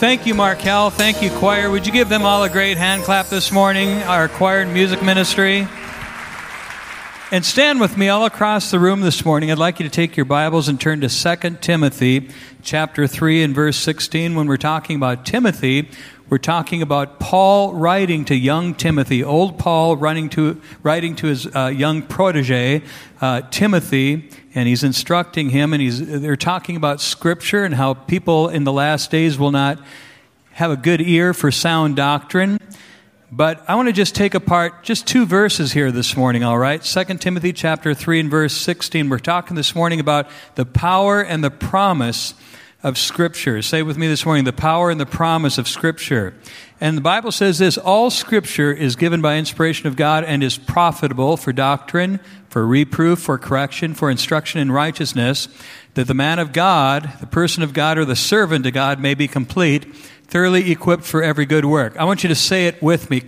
Thank you, Markel. Thank you, choir. Would you give them all a great hand clap this morning, our choir and music ministry? And stand with me all across the room this morning. I'd like you to take your Bibles and turn to 2 Timothy chapter 3 and verse 16. When we're talking about Timothy, we're talking about Paul writing to young Timothy, old Paul writing to his young protege, Timothy, and he's instructing him, and they're talking about Scripture and how people in the last days will not have a good ear for sound doctrine. But I want to just take apart just two verses here this morning, all right? 2 Timothy chapter 3 and verse 16. We're talking this morning about the power and the promise of Scripture. Say with me this morning, the power and the promise of Scripture. And the Bible says this: all Scripture is given by inspiration of God and is profitable for doctrine, for reproof, for correction, for instruction in righteousness, that the man of God, the person of God, or the servant of God may be complete, thoroughly equipped for every good work. I want you to say it with me,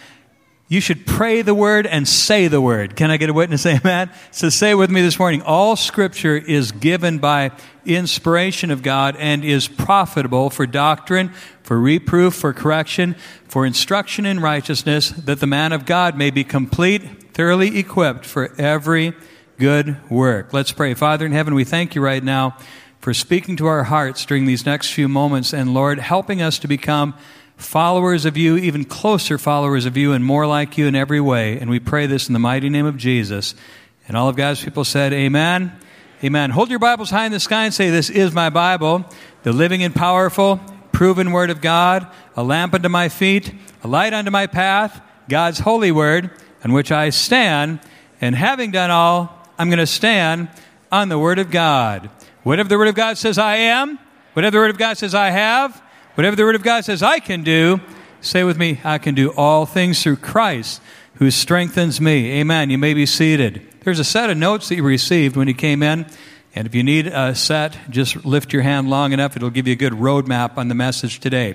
you should pray the word and say the word. Can I get a witness? Amen? So say it with me this morning. All Scripture is given by inspiration of God and is profitable for doctrine, for reproof, for correction, for instruction in righteousness, that the man of God may be complete, thoroughly equipped for every good work. Let's pray. Father in heaven, we thank you right now for speaking to our hearts during these next few moments, and Lord, helping us to become followers of you, even closer followers of you, and more like you in every way. And we pray this in the mighty name of Jesus. And all of God's people said, amen. Amen. Hold your Bibles high in the sky and say, this is my Bible, the living and powerful, proven Word of God, a lamp unto my feet, a light unto my path, God's holy Word, on which I stand. And having done all, I'm going to stand on the Word of God. Whatever the Word of God says I am, whatever the Word of God says I have, whatever the Word of God says I can do, say with me, I can do all things through Christ who strengthens me. Amen. You may be seated. There's a set of notes that you received when you came in, and if you need a set, just lift your hand long enough. It'll give you a good roadmap on the message today.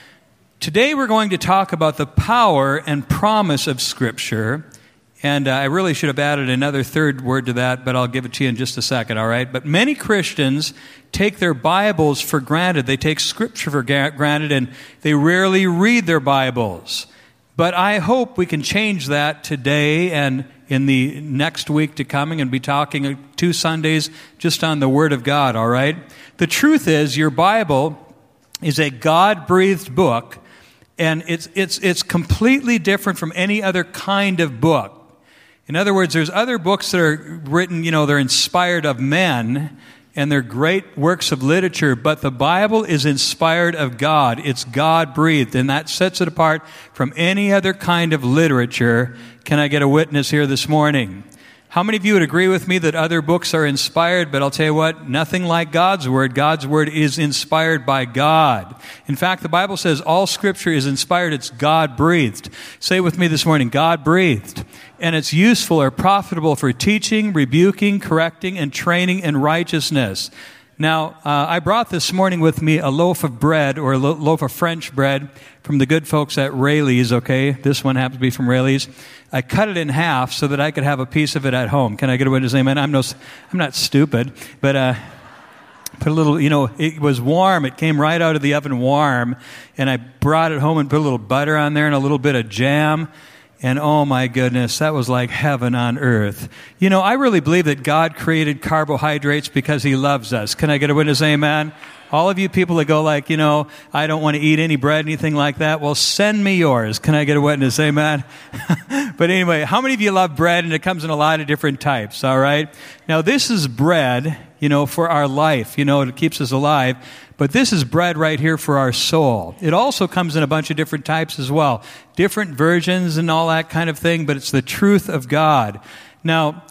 Today we're going to talk about the power and promise of Scripture. And I really should have added another third word to that, but I'll give it to you in just a second, all right? But many Christians take their Bibles for granted. They take Scripture for granted, and they rarely read their Bibles. But I hope we can change that today and in the next week to coming, and be talking 2 Sundays just on the Word of God, all right? The truth is, your Bible is a God-breathed book, and it's completely different from any other kind of book. In other words, there's other books that are written, they're inspired of men, and they're great works of literature, but the Bible is inspired of God. It's God-breathed, and that sets it apart from any other kind of literature. Can I get a witness here this morning? How many of you would agree with me that other books are inspired, but I'll tell you what, nothing like God's Word. God's Word is inspired by God. In fact, the Bible says all Scripture is inspired. It's God-breathed. Say with me this morning, God-breathed. And it's useful or profitable for teaching, rebuking, correcting, and training in righteousness. Now, I brought this morning with me a loaf of bread, or a loaf of French bread, from the good folks at Rayleigh's, okay? This one happens to be from Rayleigh's. I cut it in half so that I could have a piece of it at home. Can I get a witness? Amen. I'm not stupid, but put a little, it was warm. It came right out of the oven warm, and I brought it home and put a little butter on there and a little bit of jam. And oh my goodness, that was like heaven on earth. I really believe that God created carbohydrates because He loves us. Can I get a witness? Amen. All of you people that go like, I don't want to eat any bread, anything like that, well, send me yours. Can I get a witness? Amen. But anyway, how many of you love bread? And it comes in a lot of different types, all right? Now, this is bread, for our life. It keeps us alive. But this is bread right here for our soul. It also comes in a bunch of different types as well. Different versions and all that kind of thing, but it's the truth of God. Now,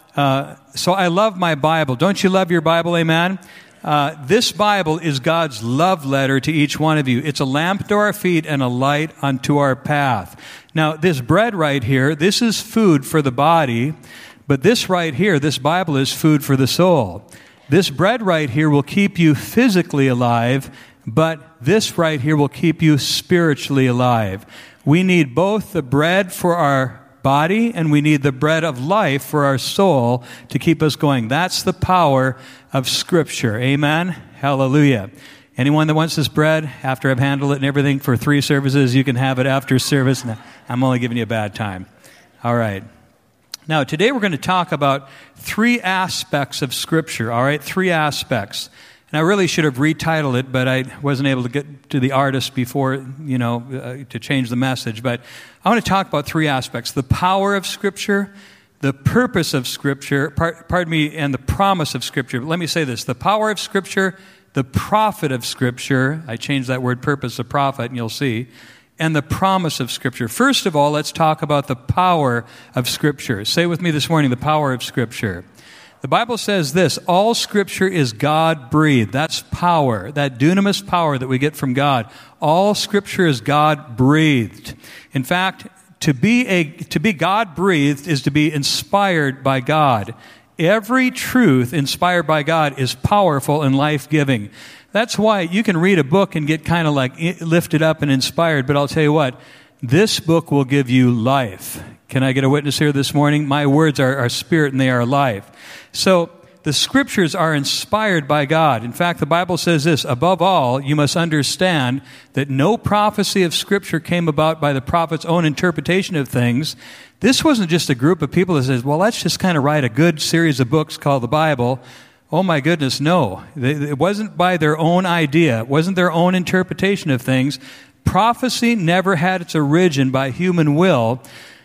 so I love my Bible. Don't you love your Bible? Amen? This Bible is God's love letter to each one of you. It's a lamp to our feet and a light unto our path. Now, this bread right here, this is food for the body, but this right here, this Bible is food for the soul. This bread right here will keep you physically alive, but this right here will keep you spiritually alive. We need both the bread for our body, and we need the bread of life for our soul to keep us going. That's the power of Scripture. Amen? Hallelujah. Anyone that wants this bread, after I've handled it and everything for 3 services, you can have it after service. No, I'm only giving you a bad time. All right. Now, today we're going to talk about 3 aspects of Scripture, all right? 3 aspects. And I really should have retitled it, but I wasn't able to get to the artist before, to change the message. But I want to talk about 3 aspects: the power of Scripture, the purpose of Scripture, and the promise of Scripture. But let me say this: the power of Scripture, the profit of Scripture. I changed that word purpose to profit, and you'll see. And the promise of Scripture. First of all, let's talk about the power of Scripture. Say with me this morning, the power of Scripture. The Bible says this: all Scripture is God-breathed. That's power, that dunamis power that we get from God. All Scripture is God-breathed. In fact, to be God-breathed is to be inspired by God. Every truth inspired by God is powerful and life-giving. That's why you can read a book and get kind of like lifted up and inspired, but I'll tell you what, this book will give you life. Can I get a witness here this morning? My words are spirit and they are life. So the Scriptures are inspired by God. In fact, the Bible says this: above all, you must understand that no prophecy of Scripture came about by the prophet's own interpretation of things. This wasn't just a group of people that says, well, let's just kind of write a good series of books called the Bible. Oh my goodness, no. It wasn't by their own idea. It wasn't their own interpretation of things. Prophecy never had its origin by human will.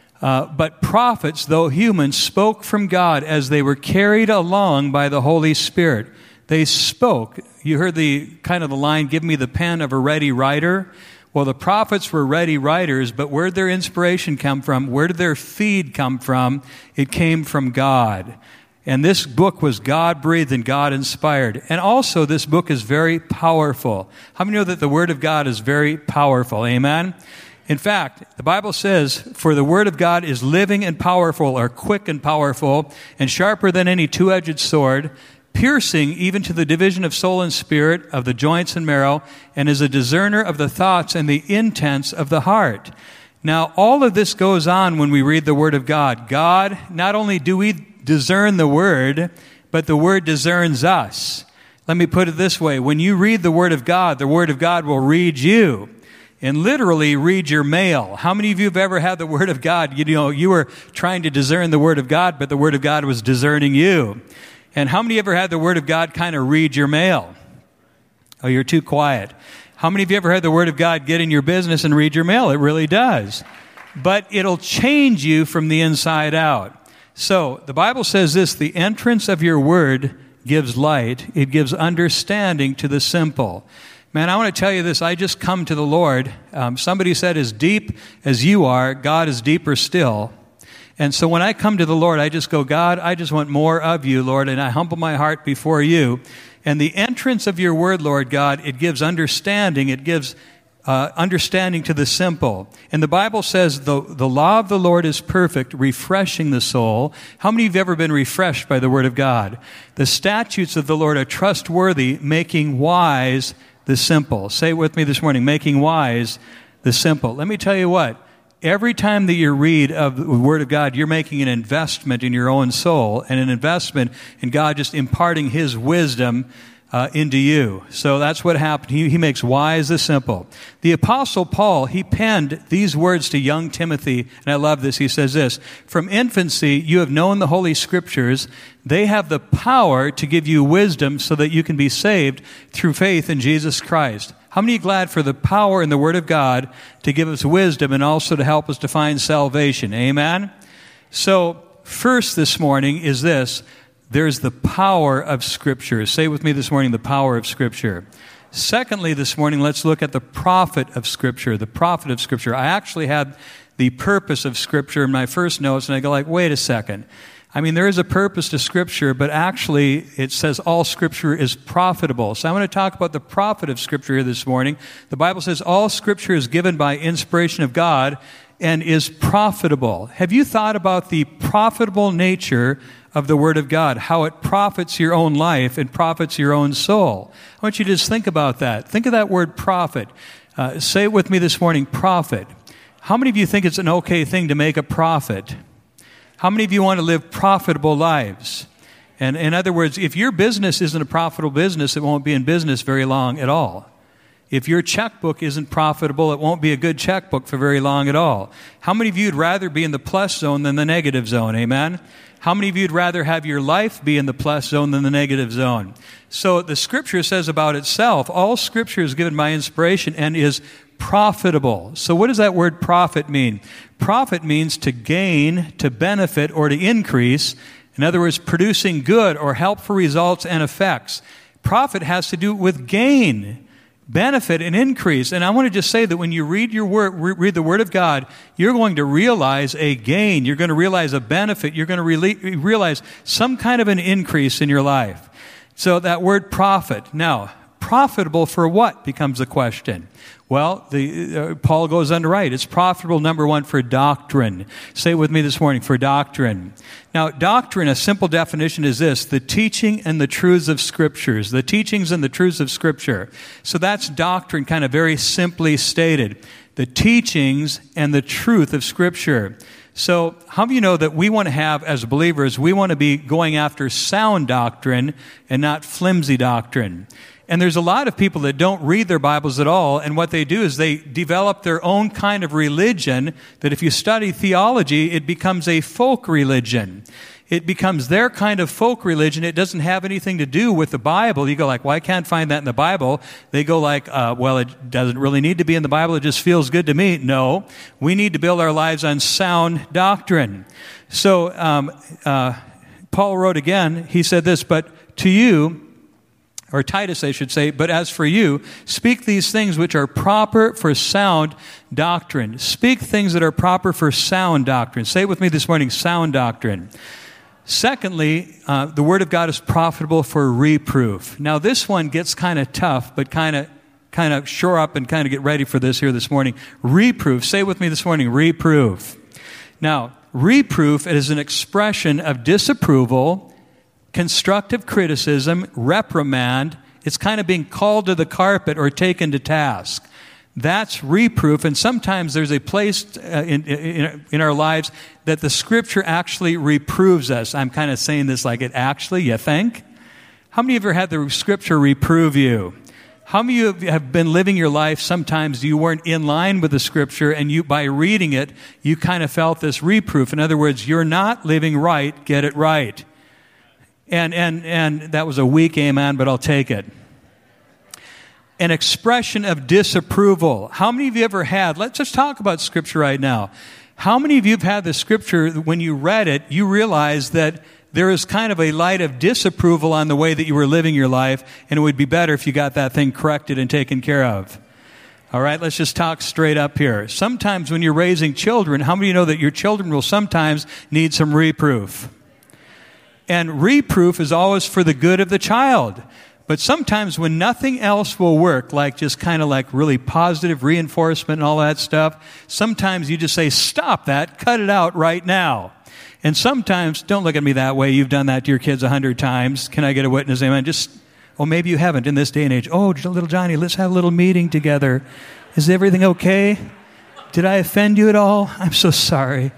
But prophets, though human, spoke from God as they were carried along by the Holy Spirit. They spoke. You heard the line, give me the pen of a ready writer. Well, the prophets were ready writers, but where did their inspiration come from? Where did their feed come from? It came from God. And this book was God-breathed and God-inspired. And also, this book is very powerful. How many know that the Word of God is very powerful? Amen? In fact, the Bible says, for the Word of God is living and powerful, or quick and powerful, and sharper than any two-edged sword, piercing even to the division of soul and spirit, of the joints and marrow, and is a discerner of the thoughts and the intents of the heart. Now, all of this goes on when we read the Word of God. God, not only do we discern the Word, but the Word discerns us. Let me put it this way. When you read the Word of God will read you. And literally read your mail. How many of you have ever had the Word of God? You were trying to discern the Word of God, but the Word of God was discerning you. And how many ever had the Word of God kind of read your mail? Oh, you're too quiet. How many of you ever had the Word of God get in your business and read your mail? It really does. But it'll change you from the inside out. So, the Bible says this: the entrance of your Word gives light. It gives understanding to the simple. Man, I want to tell you this. I just come to the Lord. Somebody said, as deep as you are, God is deeper still. And so when I come to the Lord, I just go, God, I just want more of you, Lord, and I humble my heart before you. And the entrance of your Word, Lord God, it gives understanding. It gives understanding to the simple. And the Bible says the law of the Lord is perfect, refreshing the soul. How many of you have ever been refreshed by the Word of God? The statutes of the Lord are trustworthy, making wise the simple. Say it with me this morning: making wise the simple. Let me tell you what, every time that you read of the Word of God, you're making an investment in your own soul and an investment in God just imparting His wisdom into you. So that's what happened. He makes wise the simple. The Apostle Paul, he penned these words to young Timothy, and I love this. He says this: from infancy you have known the Holy Scriptures. They have the power to give you wisdom so that you can be saved through faith in Jesus Christ. How many are glad for the power in the Word of God to give us wisdom and also to help us to find salvation? Amen? So, first this morning is this: there's the power of Scripture. Say with me this morning, the power of Scripture. Secondly, this morning, let's look at the profit of Scripture. The profit of Scripture. I actually had the purpose of Scripture in my first notes, and I go like, wait a second. I mean, there is a purpose to Scripture, but actually it says all Scripture is profitable. So I want to talk about the profit of Scripture here this morning. The Bible says all Scripture is given by inspiration of God and is profitable. Have you thought about the profitable nature of the Word of God, how it profits your own life and profits your own soul? I want you to just think about that. Think of that word profit. Say it with me this morning, profit. How many of you think it's an okay thing to make a profit? How many of you want to live profitable lives? And in other words, if your business isn't a profitable business, it won't be in business very long at all. If your checkbook isn't profitable, it won't be a good checkbook for very long at all. How many of you would rather be in the plus zone than the negative zone? Amen? How many of you would rather have your life be in the plus zone than the negative zone? So the Scripture says about itself, all Scripture is given by inspiration and is profitable. So what does that word profit mean? Profit means to gain, to benefit, or to increase. In other words, producing good or helpful results and effects. Profit has to do with gain, benefit, and increase. And I want to just say that when you read your word, read the Word of God, you're going to realize a gain. You're going to realize a benefit. You're going to realize some kind of an increase in your life. So that word profit. Now, profitable for what becomes the question. Well, Paul goes on to write, it's profitable, number one, for doctrine. Say it with me this morning, for doctrine. Now, doctrine, a simple definition is this, the teaching and the truths of Scriptures. The teachings and the truths of Scripture. So that's doctrine, kind of very simply stated. The teachings and the truth of Scripture. So how do you know that we want to have, as believers, we want to be going after sound doctrine and not flimsy doctrine? And there's a lot of people that don't read their Bibles at all, and what they do is they develop their own kind of religion that if you study theology, it becomes a folk religion. It becomes their kind of folk religion. It doesn't have anything to do with the Bible. You go like, well, I can't find that in the Bible. They go like, well, it doesn't really need to be in the Bible. It just feels good to me. No, we need to build our lives on sound doctrine. So Paul wrote again, he said this, but to you, or Titus, I should say, but as for you, speak these things which are proper for sound doctrine. Speak things that are proper for sound doctrine. Say it with me this morning, sound doctrine. Secondly, the Word of God is profitable for reproof. Now, this one gets kind of tough, but kind of shore up and kind of get ready for this here this morning. Reproof. Say it with me this morning, reproof. Now, reproof is an expression of disapproval, constructive criticism, reprimand. It's kind of being called to the carpet or taken to task. That's reproof, and sometimes there's a place in our lives that the Scripture actually reproves us. I'm kind of saying this like it actually, you think? How many of you ever had the Scripture reprove you? How many of you have been living your life, sometimes you weren't in line with the Scripture, and you, by reading it, you kind of felt this reproof. In other words, you're not living right, get it right. And that was a weak amen, but I'll take it. An expression of disapproval. How many of you ever had, let's just talk about Scripture right now. How many of you have had the Scripture, when you read it, you realized that there is kind of a light of disapproval on the way that you were living your life, and it would be better if you got that thing corrected and taken care of. All right, let's just talk straight up here. Sometimes when you're raising children, how many of you know that your children will sometimes need some reproof? And reproof is always for the good of the child. But sometimes when nothing else will work, like just kind of like really positive reinforcement and all that stuff, sometimes you just say, stop that, cut it out right now. And sometimes, don't look at me that way, you've done that to your kids 100 times. Can I get a witness? Amen. Maybe you haven't in this day and age. Oh, little Johnny, let's have a little meeting together. Is everything okay? Did I offend you at all? I'm so sorry.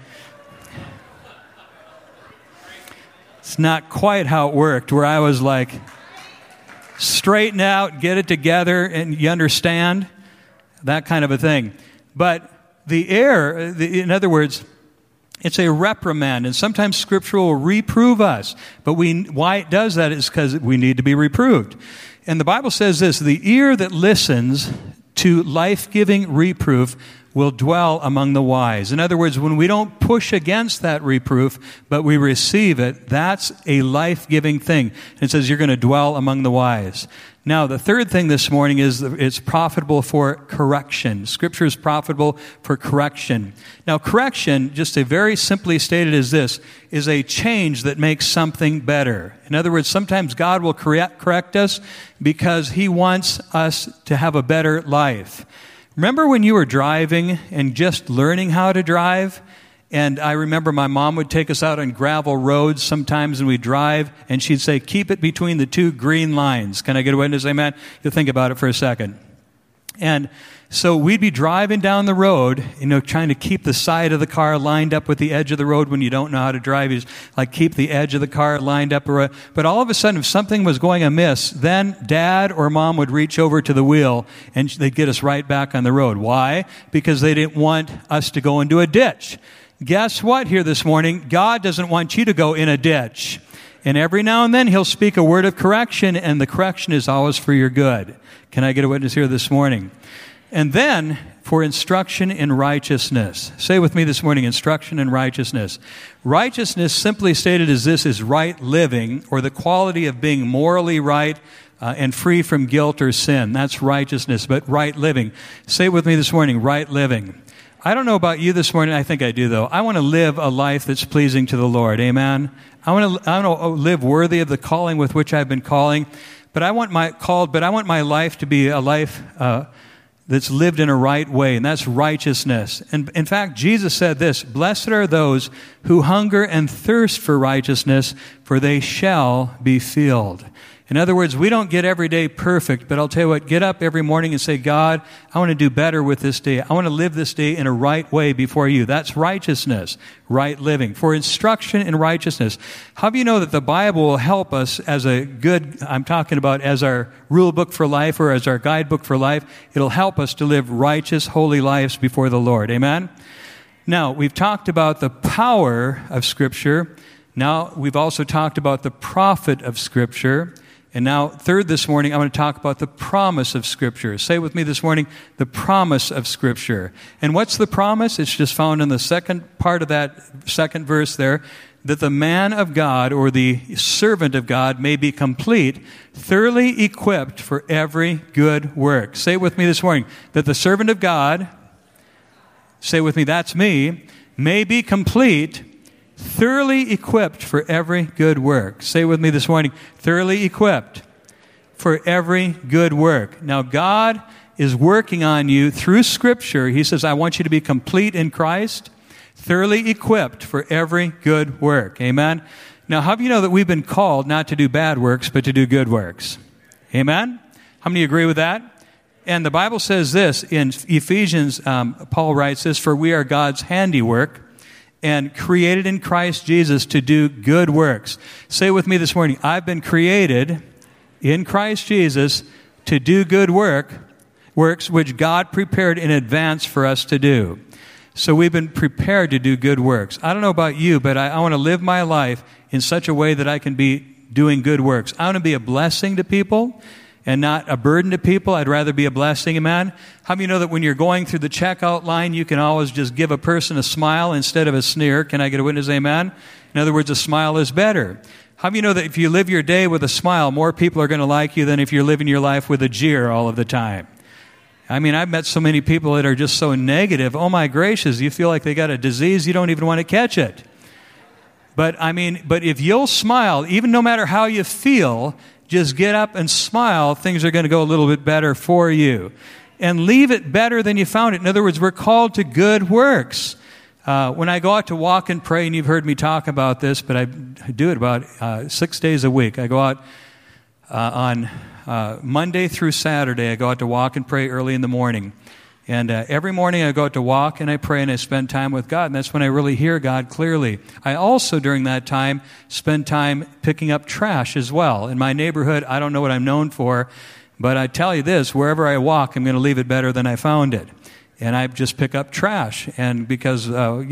It's not quite how it worked, where I was like, straighten out, get it together, and you understand, that kind of a thing. But in other words, it's a reprimand, and sometimes Scripture will reprove us. But why it does that is because we need to be reproved. And the Bible says this, the ear that listens to life-giving reproof will dwell among the wise. In other words, when we don't push against that reproof, but we receive it, that's a life-giving thing. It says you're going to dwell among the wise. Now, the third thing this morning is it's profitable for correction. Scripture is profitable for correction. Now, correction, just a very simply stated as this, is a change that makes something better. In other words, sometimes God will correct us because He wants us to have a better life. Remember when you were driving and just learning how to drive? And I remember my mom would take us out on gravel roads sometimes and we'd drive and she'd say, keep it between the two green lines. Can I get a witness? Amen? You'll think about it for a second. And so we'd be driving down the road, trying to keep the side of the car lined up with the edge of the road. When you don't know how to drive, you just keep the edge of the car lined up. But all of a sudden, if something was going amiss, then Dad or Mom would reach over to the wheel and they'd get us right back on the road. Why? Because they didn't want us to go into a ditch. Guess what here this morning? God doesn't want you to go in a ditch. And every now and then He'll speak a word of correction, and the correction is always for your good. Can I get a witness here this morning? And then for instruction in righteousness. Say with me this morning, instruction in righteousness. Righteousness, simply stated as this, is right living, or the quality of being morally right and free from guilt or sin. That's righteousness, but right living. Say with me this morning, right living. I don't know about you this morning. I think I do, though. I want to live a life that's pleasing to the Lord. Amen? I want to live worthy of the calling with which I've been calling. But I want my life to be a life that's lived in a right way, and that's righteousness. And in fact, Jesus said this, "Blessed are those who hunger and thirst for righteousness, for they shall be filled." In other words, we don't get every day perfect, but I'll tell you what, get up every morning and say, God, I want to do better with this day. I want to live this day in a right way before you. That's righteousness, right living. For instruction in righteousness. How do you know that the Bible will help us as I'm talking about as our rule book for life or as our guidebook for life? It'll help us to live righteous, holy lives before the Lord. Amen? Now, we've talked about the power of Scripture. Now, we've also talked about the profit of Scripture. And now, third this morning, I'm going to talk about the promise of Scripture. Say with me this morning, the promise of Scripture. And what's the promise? It's just found in the second part of that second verse there, that the man of God or the servant of God may be complete, thoroughly equipped for every good work. Say with me this morning, that the servant of God, say with me, that's me, may be complete, thoroughly equipped for every good work. Say with me this morning, thoroughly equipped for every good work. Now, God is working on you through Scripture. He says, I want you to be complete in Christ, thoroughly equipped for every good work. Amen? Now, how do you know that we've been called not to do bad works, but to do good works? Amen? How many agree with that? And the Bible says this in Ephesians, Paul writes this, for we are God's handiwork, and created in Christ Jesus to do good works. Say with me this morning, I've been created in Christ Jesus to do good works which God prepared in advance for us to do. So we've been prepared to do good works. I don't know about you, but I want to live my life in such a way that I can be doing good works. I want to be a blessing to people and not a burden to people. I'd rather be a blessing, amen? How many of you know that when you're going through the checkout line, you can always just give a person a smile instead of a sneer? Can I get a witness, amen? In other words, a smile is better. How many of you know that if you live your day with a smile, more people are going to like you than if you're living your life with a jeer all of the time? I mean, I've met so many people that are just so negative. Oh my gracious, you feel like they got a disease, you don't even want to catch it. But if you'll smile, even no matter how you feel, just get up and smile, things are going to go a little bit better for you. And leave it better than you found it. In other words, we're called to good works. When I go out to walk and pray, and you've heard me talk about this, but I do it about 6 days a week. I go out on Monday through Saturday. I go out to walk and pray early in the morning. And every morning I go out to walk and I pray and I spend time with God. And that's when I really hear God clearly. I also, during that time, spend time picking up trash as well. In my neighborhood, I don't know what I'm known for, but I tell you this, wherever I walk, I'm going to leave it better than I found it. And I just pick up trash. And because,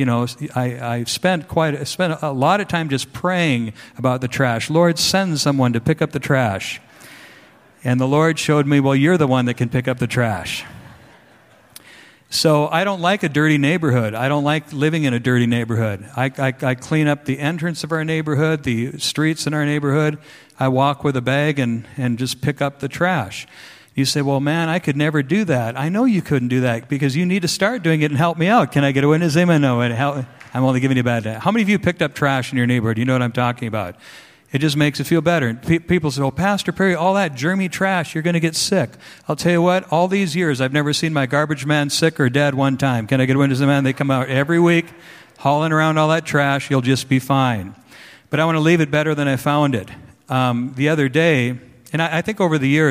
I spent a lot of time just praying about the trash. Lord, send someone to pick up the trash. And the Lord showed me, well, you're the one that can pick up the trash. So I don't like a dirty neighborhood. I don't like living in a dirty neighborhood. I clean up the entrance of our neighborhood, the streets in our neighborhood. I walk with a bag and just pick up the trash. You say, well, man, I could never do that. I know you couldn't do that because you need to start doing it and help me out. Can I get a witness? Amen. No, I'm only giving you a bad day. How many of you picked up trash in your neighborhood? You know what I'm talking about. It just makes it feel better. People say, well, Pastor Perry, all that germy trash, you're going to get sick. I'll tell you what, all these years, I've never seen my garbage man sick or dead one time. Can I get a witness? Man, they come out every week hauling around all that trash. You'll just be fine. But I want to leave it better than I found it. The other day, and I think over the years,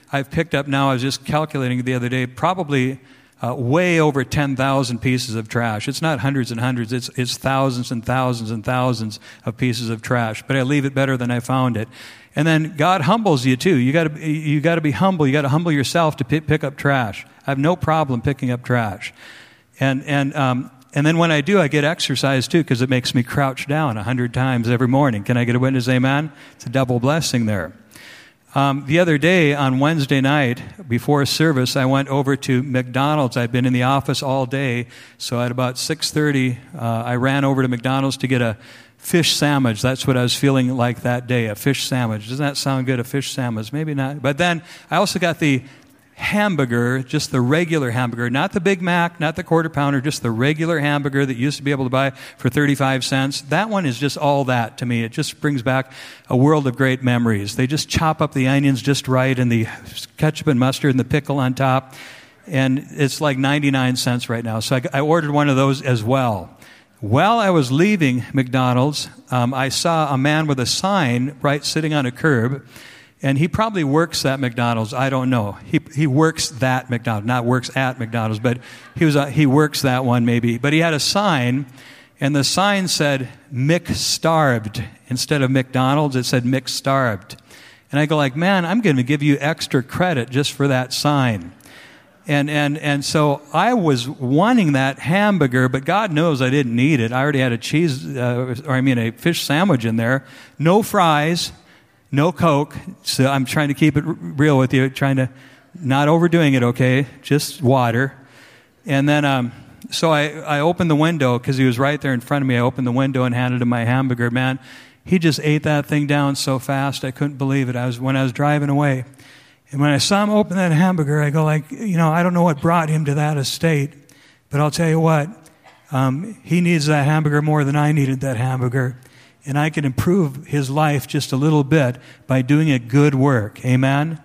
I've picked up now, I was just calculating the other day, probably way over 10,000 pieces of trash. It's not hundreds and hundreds, it's thousands and thousands and thousands of pieces of trash. But I leave it better than I found it. And then God humbles you too. You got to be humble. You got to humble yourself to pick up trash. I have no problem picking up trash. And then when I do, I get exercise too, because it makes me crouch down 100 times every morning. Can I get a witness? Amen? It's a double blessing there. The other day, on Wednesday night, before service, I went over to McDonald's. I'd been in the office all day, so at about 6:30, I ran over to McDonald's to get a fish sandwich. That's what I was feeling like that day, a fish sandwich. Doesn't that sound good, a fish sandwich? Maybe not. But then I also got the hamburger, just the regular hamburger, not the Big Mac, not the quarter pounder, just the regular hamburger that you used to be able to buy for 35 cents. That one is just all that to me. It just brings back a world of great memories. They just chop up the onions just right and the ketchup and mustard and the pickle on top. And it's like 99 cents right now. So I ordered one of those as well. While I was leaving McDonald's, I saw a man with a sign right sitting on a curb. And he probably works at McDonald's. I don't know. He works that McDonald's, not works at McDonald's, but he works that one maybe. But he had a sign, and the sign said McStarved instead of McDonald's. It said McStarved, and I go like, man, I'm going to give you extra credit just for that sign. And so I was wanting that hamburger, but God knows I didn't need it. I already had a fish sandwich in there, no fries. No Coke, so I'm trying to keep it real with you, trying to not overdoing it, okay? Just water. And then, so I opened the window, because he was right there in front of me. I opened the window and handed him my hamburger. Man, he just ate that thing down so fast, I couldn't believe it. When I was driving away. And when I saw him open that hamburger, I go like, I don't know what brought him to that estate, but I'll tell you what, he needs that hamburger more than I needed that hamburger. And I can improve his life just a little bit by doing a good work. Amen?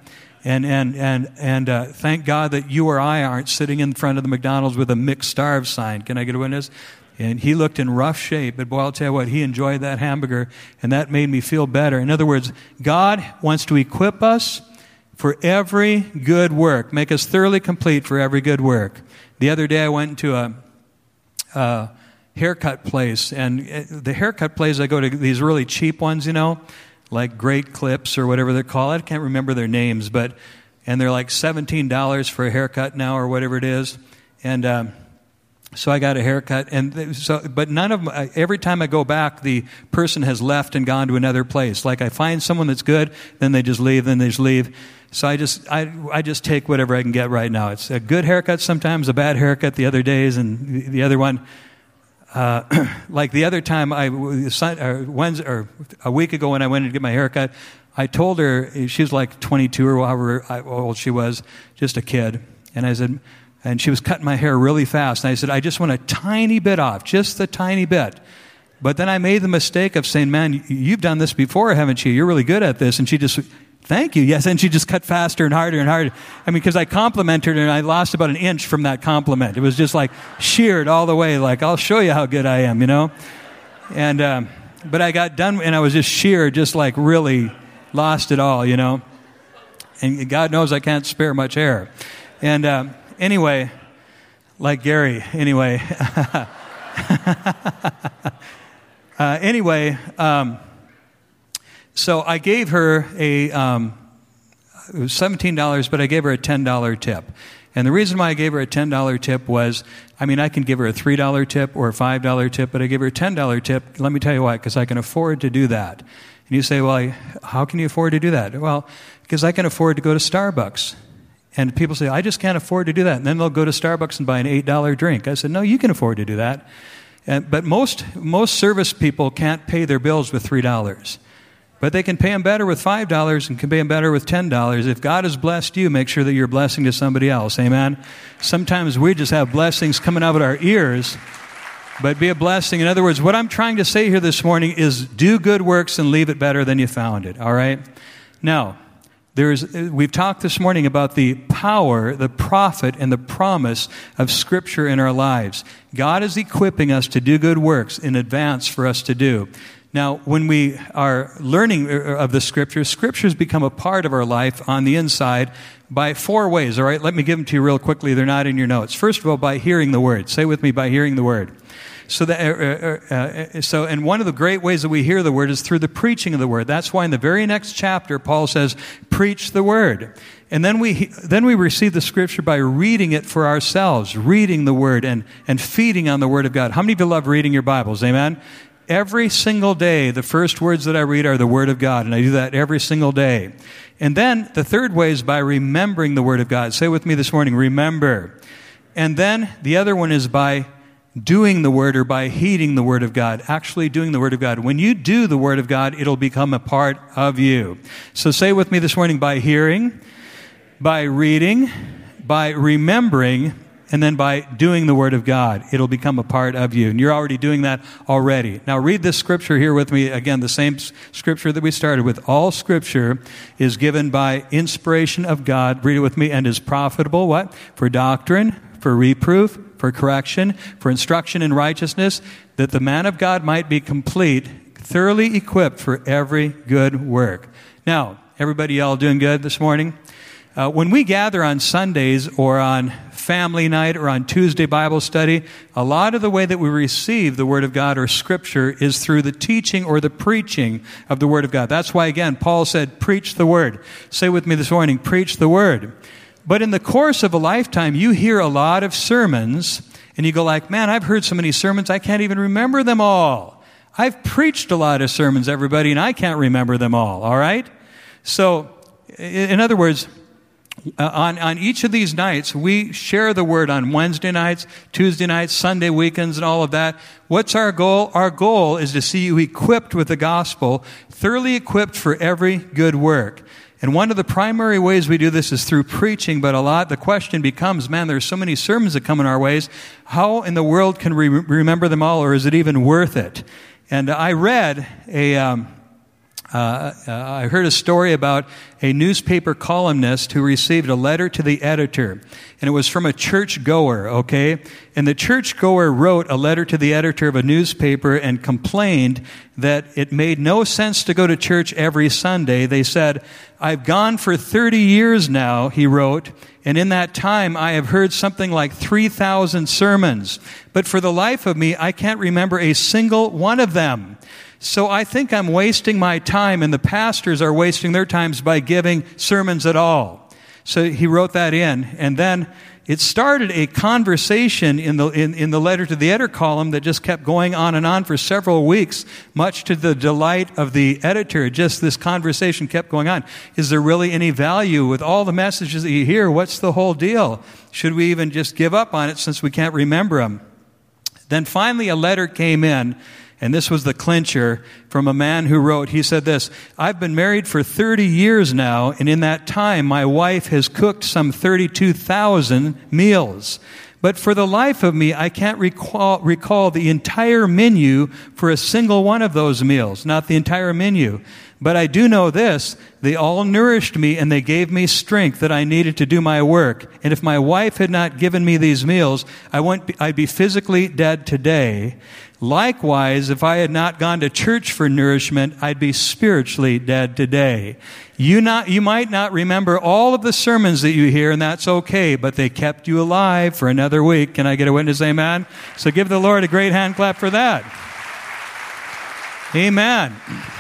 And thank God that you or I aren't sitting in front of the McDonald's with a McStarved sign. Can I get a witness? And he looked in rough shape, but boy, I'll tell you what, he enjoyed that hamburger, and that made me feel better. In other words, God wants to equip us for every good work, make us thoroughly complete for every good work. The other day I went into a haircut place, and the haircut place, I go to these really cheap ones, like Great Clips or whatever they're called. I can't remember their names, and they're like $17 for a haircut now or whatever it is. And so I got a haircut, but none of them, every time I go back, the person has left and gone to another place. Like I find someone that's good, then they just leave, So I just take whatever I can get right now. It's a good haircut sometimes, a bad haircut the other days, and the other one. Like the other time, a week ago when I went to get my haircut, I told her, she was like 22 or however old she was, just a kid. And I said, and she was cutting my hair really fast. And I said, I just want a tiny bit off, just a tiny bit. But then I made the mistake of saying, man, you've done this before, haven't you? You're really good at this. And she just, thank you. Yes. And she just cut faster and harder and harder. Because I complimented her and I lost about an inch from that compliment. It was just like sheared all the way. Like, I'll show you how good I am, And, but I got done and I was just sheared, just like really lost it all, And God knows I can't spare much hair. And, anyway, like Gary, anyway. So I gave her it was $17, but I gave her a $10 tip. And the reason why I gave her a $10 tip was, I can give her a $3 tip or a $5 tip, but I gave her a $10 tip. Let me tell you why, because I can afford to do that. And you say, well, how can you afford to do that? Well, because I can afford to go to Starbucks. And people say, I just can't afford to do that. And then they'll go to Starbucks and buy an $8 drink. I said, no, you can afford to do that. But most service people can't pay their bills with $3. But they can pay them better with $5 and can pay them better with $10. If God has blessed you, make sure that you're a blessing to somebody else. Amen? Sometimes we just have blessings coming out of our ears, but be a blessing. In other words, what I'm trying to say here this morning is do good works and leave it better than you found it. All right? Now, we've talked this morning about the power, the profit, and the promise of Scripture in our lives. God is equipping us to do good works in advance for us to do. Now, when we are learning of the Scriptures become a part of our life on the inside by 4 ways, all right? Let me give them to you real quickly. They're not in your notes. First of all, by hearing the Word. Say with me, by hearing the Word. And one of the great ways that we hear the Word is through the preaching of the Word. That's why in the very next chapter, Paul says, preach the Word. And then we receive the Scripture by reading it for ourselves, reading the Word and feeding on the Word of God. How many of you love reading your Bibles? Amen? Every single day, the first words that I read are the Word of God, and I do that every single day. And then the third way is by remembering the Word of God. Say with me this morning, remember. And then the other one is by doing the Word or by heeding the Word of God, actually doing the Word of God. When you do the Word of God, it'll become a part of you. So say with me this morning, by hearing, by reading, by remembering, and then by doing the Word of God, it'll become a part of you. And you're already doing that already. Now read this scripture here with me. Again, the same scripture that we started with. All Scripture is given by inspiration of God. Read it with me. And is profitable, what? For doctrine, for reproof, for correction, for instruction in righteousness, that the man of God might be complete, thoroughly equipped for every good work. Now, everybody all doing good this morning? When we gather on Sundays or on family night or on Tuesday Bible study, a lot of the way that we receive the Word of God or Scripture is through the teaching or the preaching of the Word of God. That's why, again, Paul said, preach the Word. Say with me this morning, preach the Word. But in the course of a lifetime, you hear a lot of sermons, and you go like, man, I've heard so many sermons, I can't even remember them all. I've preached a lot of sermons, everybody, and I can't remember them all right? So, in other words, on each of these nights, we share the Word on Wednesday nights, Tuesday nights, Sunday weekends, and all of that. What's our goal? Our goal is to see you equipped with the gospel, thoroughly equipped for every good work. And one of the primary ways we do this is through preaching, but the question becomes, man, there's so many sermons that come in our ways. How in the world can we remember them all, or is it even worth it? And I read I heard a story about a newspaper columnist who received a letter to the editor, and it was from a churchgoer, okay? And the churchgoer wrote a letter to the editor of a newspaper and complained that it made no sense to go to church every Sunday. They said, I've gone for 30 years now, he wrote, and in that time I have heard something like 3,000 sermons. But for the life of me, I can't remember a single one of them. So I think I'm wasting my time, and the pastors are wasting their times by giving sermons at all. So he wrote that in, and then it started a conversation in the letter to the editor column that just kept going on and on for several weeks, much to the delight of the editor. Just this conversation kept going on. Is there really any value with all the messages that you hear? What's the whole deal? Should we even just give up on it since we can't remember them? Then finally a letter came in, and this was the clincher, from a man who wrote, he said this, I've been married for 30 years now, and in that time my wife has cooked some 32,000 meals. But for the life of me, I can't recall the entire menu for a single one of those meals, not the entire menu. But I do know this, they all nourished me and they gave me strength that I needed to do my work. And if my wife had not given me these meals, I'd be physically dead today. Likewise, if I had not gone to church for nourishment, I'd be spiritually dead today. You might not remember all of the sermons that you hear, and that's okay, but they kept you alive for another week. Can I get a witness? Amen? So give the Lord a great hand clap for that. Amen.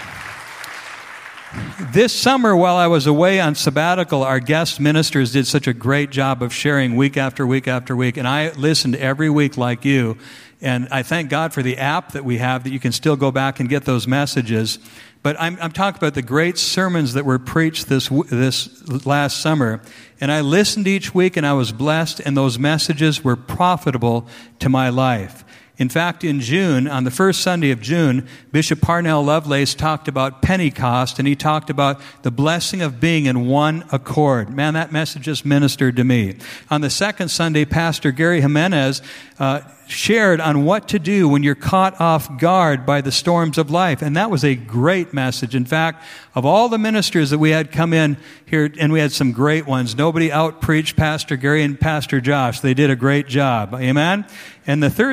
This summer, while I was away on sabbatical, our guest ministers did such a great job of sharing week after week after week, and I listened every week like you. And I thank God for the app that we have that you can still go back and get those messages. But I'm talking about the great sermons that were preached this last summer. And I listened each week and I was blessed, and those messages were profitable to my life. In fact, in June, on the first Sunday of June, Bishop Parnell Lovelace talked about Pentecost, and he talked about the blessing of being in one accord. Man, that message just ministered to me. On the second Sunday, Pastor Gary Jimenez shared on what to do when you're caught off guard by the storms of life. And that was a great message. In fact, of all the ministers that we had come in here, and we had some great ones, nobody out-preached Pastor Gary and Pastor Josh. They did a great job. Amen? And the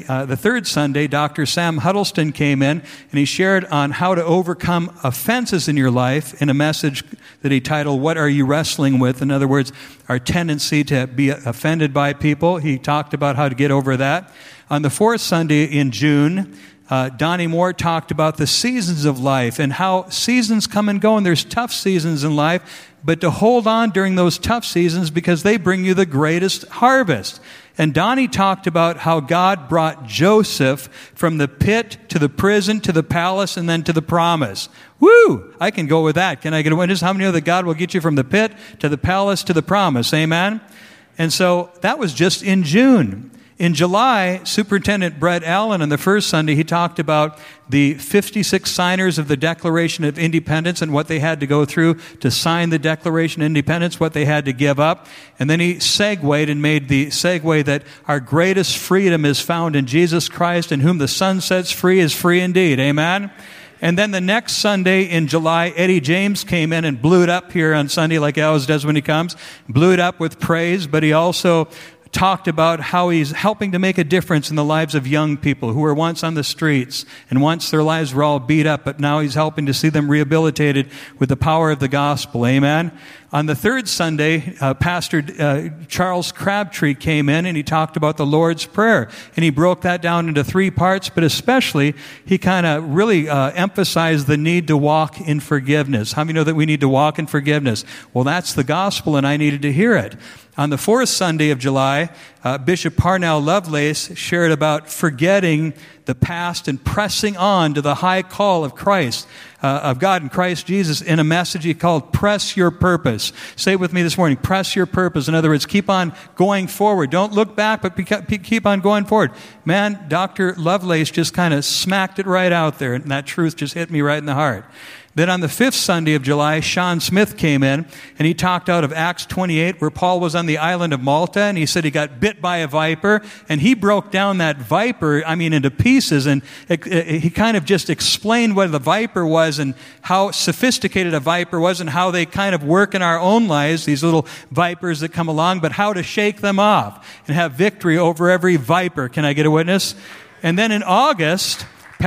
third Sunday, Dr. Sam Huddleston came in, and he shared on how to overcome offenses in your life in a message that he titled, What Are You Wrestling With? In other words, our tendency to be offended by people. He talked about how to get over that. On the fourth Sunday in June, Donnie Moore talked about the seasons of life and how seasons come and go, and there's tough seasons in life, but to hold on during those tough seasons because they bring you the greatest harvest. And Donnie talked about how God brought Joseph from the pit to the prison to the palace and then to the promise. Woo! I can go with that. Can I get a witness? How many know that God will get you from the pit to the palace to the promise? Amen? And so that was just in June. In July, Superintendent Brett Allen, on the first Sunday, he talked about the 56 signers of the Declaration of Independence and what they had to go through to sign the Declaration of Independence, what they had to give up. And then he segued and made the segue that our greatest freedom is found in Jesus Christ, and whom the Son sets free is free indeed. Amen? And then the next Sunday in July, Eddie James came in and blew it up here on Sunday like he always does when he comes. Blew it up with praise, but he also talked about how he's helping to make a difference in the lives of young people who were once on the streets and once their lives were all beat up, but now he's helping to see them rehabilitated with the power of the gospel. Amen? On the third Sunday, Pastor Charles Crabtree came in and he talked about the Lord's Prayer. And he broke that down into 3 parts, but especially he kind of really emphasized the need to walk in forgiveness. How many know that we need to walk in forgiveness? Well, that's the gospel, and I needed to hear it. On the fourth Sunday of July, Bishop Parnell Lovelace shared about forgetting the past and pressing on to the high call of Christ, of God in Christ Jesus, in a message he called Press Your Purpose. Say it with me this morning, press your purpose. In other words, keep on going forward. Don't look back, but keep on going forward. Man, Dr. Lovelace just kind of smacked it right out there, and that truth just hit me right in the heart. Then on the fifth Sunday of July, Sean Smith came in, and he talked out of Acts 28, where Paul was on the island of Malta, and he said he got bit by a viper, and he broke down that viper, into pieces, and he kind of just explained what the viper was and how sophisticated a viper was and how they kind of work in our own lives, these little vipers that come along, but how to shake them off and have victory over every viper. Can I get a witness? And then in August,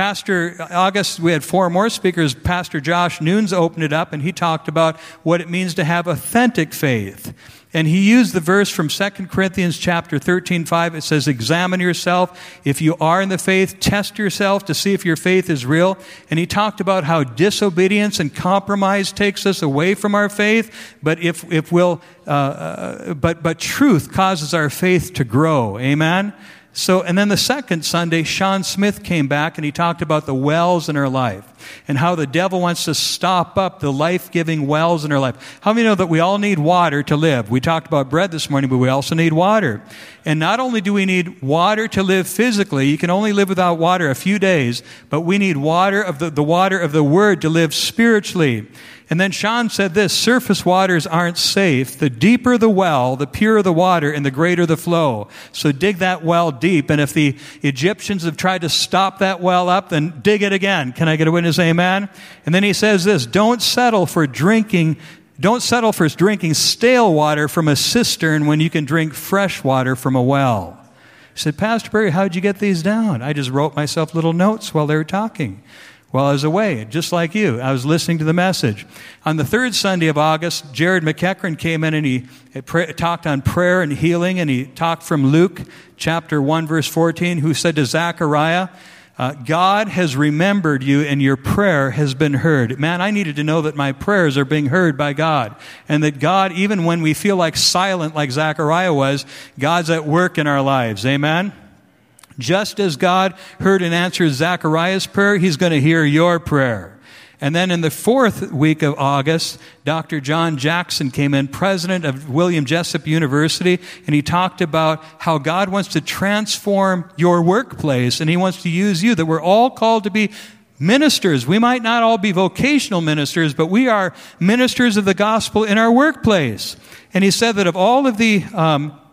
we had 4 more speakers. Pastor Josh Nunes opened it up, and he talked about what it means to have authentic faith. And he used the verse from 2 Corinthians chapter 13:5. It says, examine yourself. If you are in the faith, test yourself to see if your faith is real. And he talked about how disobedience and compromise takes us away from our faith, but but truth causes our faith to grow. Amen? So, and then the second Sunday, Sean Smith came back and he talked about the wells in our life and how the devil wants to stop up the life-giving wells in our life. How many know that we all need water to live? We talked about bread this morning, but we also need water. And not only do we need water to live physically, you can only live without water a few days, but we need water of the water of the Word to live spiritually. And then Sean said this, surface waters aren't safe. The deeper the well, the purer the water, and the greater the flow. So dig that well deep. And if the Egyptians have tried to stop that well up, then dig it again. Can I get a witness? Amen? And then he says this, don't settle for drinking stale water from a cistern when you can drink fresh water from a well. He said, Pastor Barry, how'd you get these down? I just wrote myself little notes while they were talking. While I was away, just like you. I was listening to the message. On the third Sunday of August, Jared McEachran came in and he talked on prayer and healing, and he talked from Luke chapter 1, verse 14, who said to Zechariah, God has remembered you and your prayer has been heard. Man, I needed to know that my prayers are being heard by God. And that God, even when we feel like silent like Zechariah was, God's at work in our lives. Amen? Just as God heard and answered Zechariah's prayer, He's going to hear your prayer. And then in the fourth week of August, Dr. John Jackson came in, president of William Jessup University, and he talked about how God wants to transform your workplace, and He wants to use you, that we're all called to be ministers. We might not all be vocational ministers, but we are ministers of the gospel in our workplace. And he said that of all of the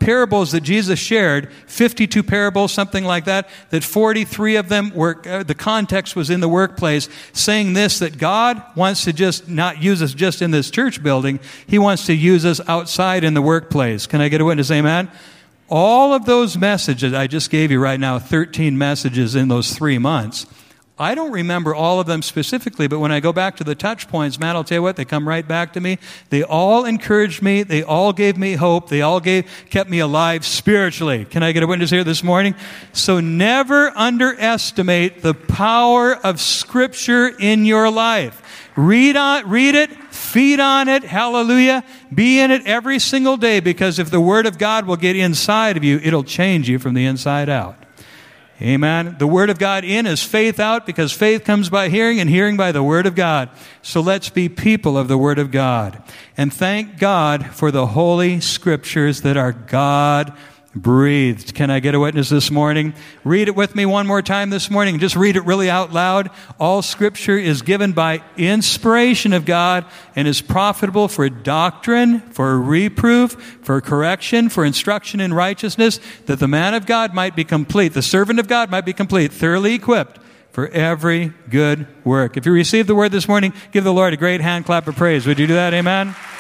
parables that Jesus shared, 52 parables, something like that 43 of them were, the context was in the workplace, saying this, that God wants to just not use us just in this church building. He wants to use us outside in the workplace. Can I get a witness? Amen? All of those messages I just gave you right now, 13 messages in those 3 months, I don't remember all of them specifically, but when I go back to the touch points, man, I'll tell you what, they come right back to me. They all encouraged me. They all gave me hope. They all kept me alive spiritually. Can I get a witness here this morning? So never underestimate the power of Scripture in your life. Read it, feed on it, hallelujah. Be in it every single day, because if the Word of God will get inside of you, it'll change you from the inside out. Amen. The Word of God in is faith out, because faith comes by hearing, and hearing by the Word of God. So let's be people of the Word of God. And thank God for the Holy Scriptures that are God-breathed. Can I get a witness this morning? Read it with me one more time this morning. Just read it really out loud. All Scripture is given by inspiration of God and is profitable for doctrine, for reproof, for correction, for instruction in righteousness, that the man of God might be complete, the servant of God might be complete, thoroughly equipped for every good work. If you received the word this morning, give the Lord a great hand clap of praise. Would you do that? Amen?